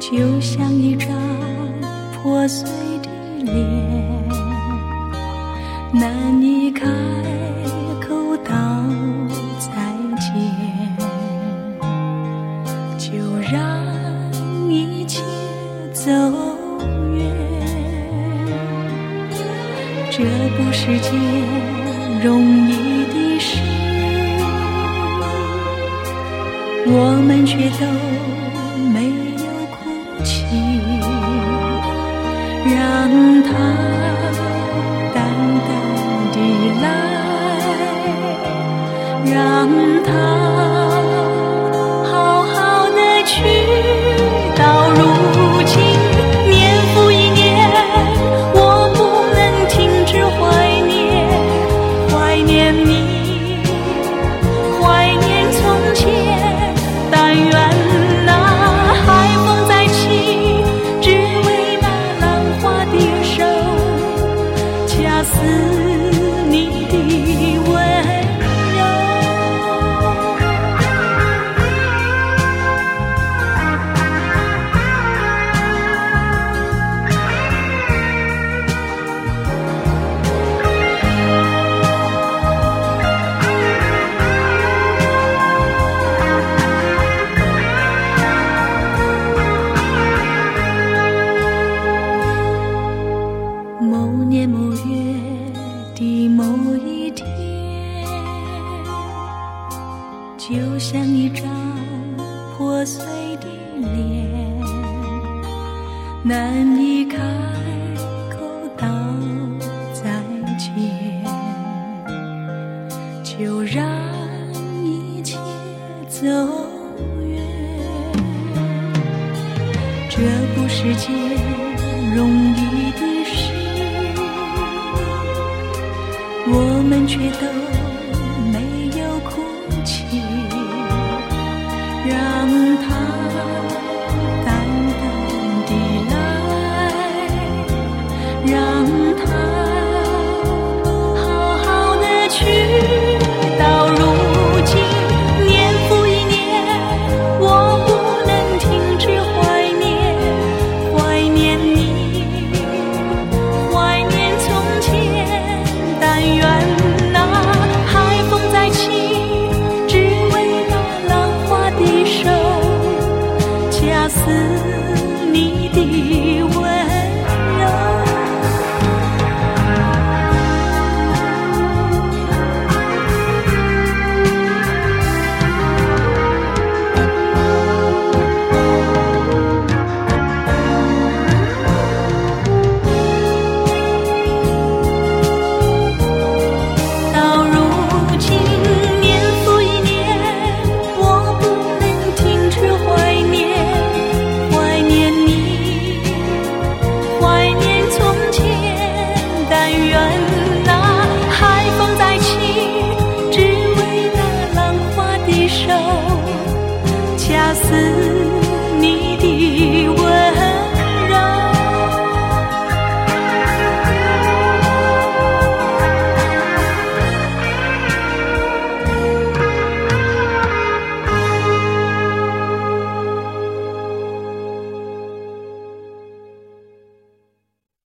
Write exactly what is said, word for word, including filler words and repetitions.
就像一张破碎的脸，难以开口道再见，就让一切走远。这不是件容易的事，我们却都没有哭泣，让它淡淡地来，让它好好的去。到如今年复一年，我不能停止怀念，怀念你，怀念从前。但愿那海风再起，只为那浪花的手，恰似你的温柔。某年某月的某一天，就像一张破碎的脸，难以开口道再见，就让一切走远。这不是件容易的事，我们却都没有哭泣，让它淡淡地来，让它好好的去。到如今年复一年，我不能停止怀念，怀念你，怀念从前。但愿那海风再起，只为那浪花的手，恰似你的温柔。到如今年复一年，我不能停止怀念，怀念你，怀念从前。但愿那海风再起，只为那浪花的手，恰似你的温柔。